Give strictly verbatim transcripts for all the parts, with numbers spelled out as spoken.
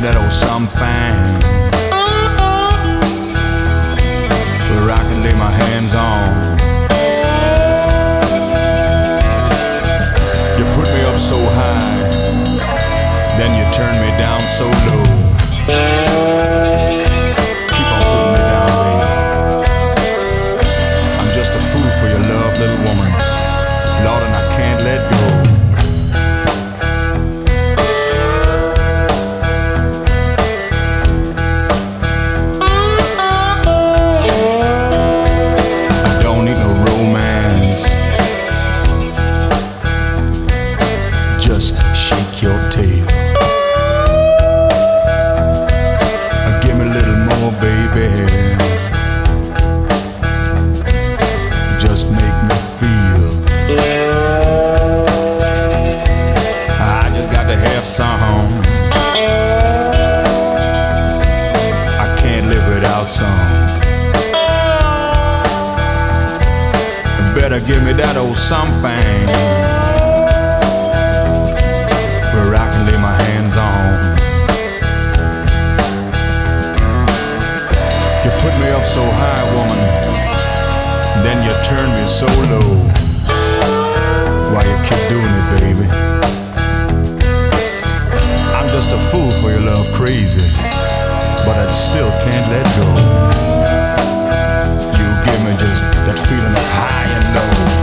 that old something where I can lay my hands on. You put me up so high, then you turn me down so low. Keep on putting me down, baby. I'm just a fool for your love, little woman, Lord, and I can't let go. Just shake your tail. Give me a little more, baby. Just make me feel. I just got to have some. I can't live without some. Better give me that old something where I can lay my hands on. You put me up so high, woman, then you turn me so low. Why you keep doing it, baby? I'm just a fool for your love, crazy, but I still can't let go. You give me just that feeling of high and low.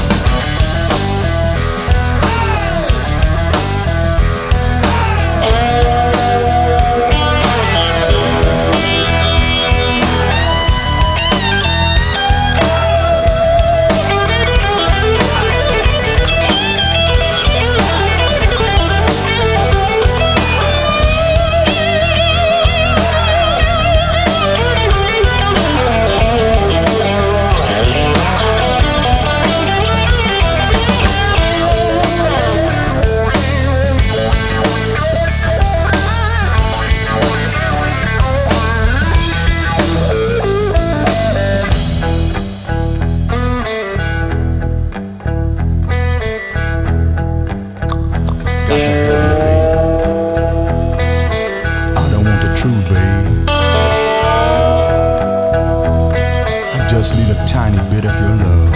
Got to have you, baby. I don't want the truth, babe. I just need a tiny bit of your love.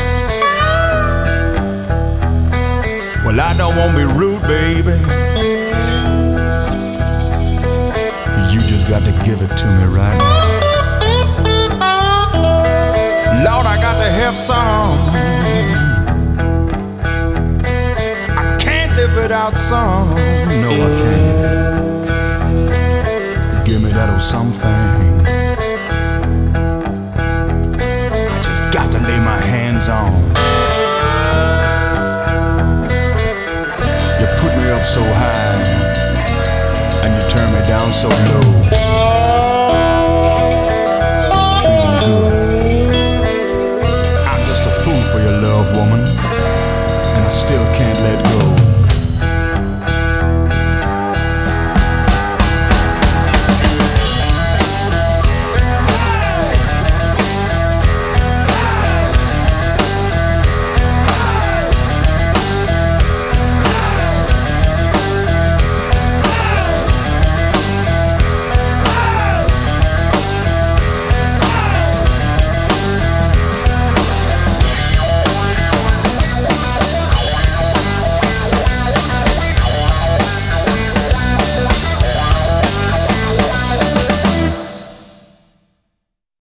Well, I don't want to be rude, baby. You just got to give it to me right now. Lord, I got to have some. Without some, no I can't. Give me that old something. I just got to lay my hands on. You put me up so high, and you turn me down so low. Feeling good. I'm just a fool for your love, woman, and I still can't let go.